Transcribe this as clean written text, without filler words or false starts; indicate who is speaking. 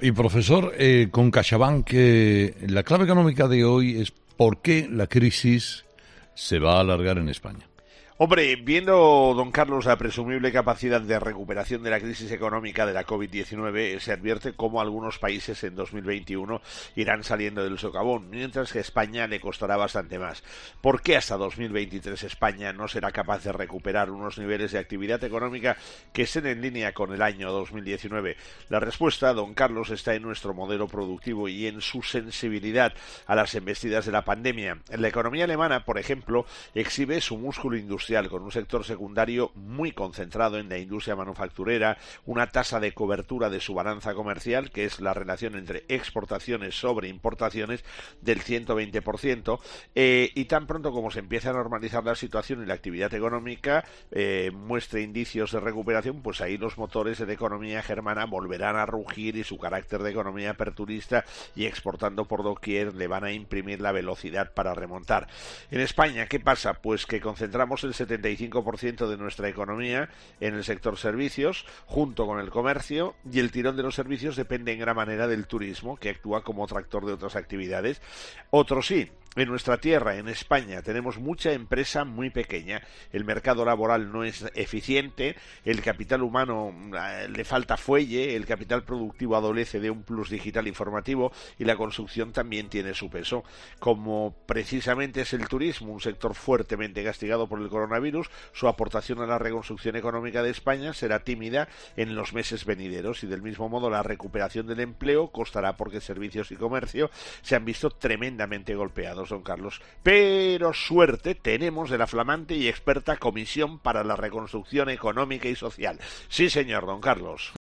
Speaker 1: Y profesor, con CaixaBank, la clave económica de hoy es por qué la crisis se va a alargar en España.
Speaker 2: Hombre, viendo, don Carlos, la presumible capacidad de recuperación de la crisis económica de la COVID-19, se advierte cómo algunos países en 2021 irán saliendo del socavón, mientras que a España le costará bastante más. ¿Por qué hasta 2023 España no será capaz de recuperar unos niveles de actividad económica que estén en línea con el año 2019? La respuesta, don Carlos, está en nuestro modelo productivo y en su sensibilidad a las embestidas de la pandemia. La economía alemana, por ejemplo, exhibe su músculo industrial con un sector secundario muy concentrado en la industria manufacturera, una tasa de cobertura de su balanza comercial, que es la relación entre exportaciones sobre importaciones, del 120%, y tan pronto como se empieza a normalizar la situación y la actividad económica muestre indicios de recuperación, pues ahí los motores de la economía germana volverán a rugir y su carácter de economía aperturista y exportando por doquier le van a imprimir la velocidad para remontar. En España, ¿qué pasa? Pues que concentramos el 75% de nuestra economía en el sector servicios, junto con el comercio, y el tirón de los servicios depende en gran manera del turismo, que actúa como tractor de otras actividades. Otro sí. En nuestra tierra, en España, tenemos mucha empresa muy pequeña, el mercado laboral no es eficiente, el capital humano le falta fuelle, el capital productivo adolece de un plus digital informativo y la construcción también tiene su peso. Como precisamente es el turismo, un sector fuertemente castigado por el coronavirus, su aportación a la reconstrucción económica de España será tímida en los meses venideros y del mismo modo la recuperación del empleo costará porque servicios y comercio se han visto tremendamente golpeados, don Carlos. Pero suerte tenemos de la flamante y experta Comisión para la Reconstrucción Económica y Social. Sí, señor, don Carlos.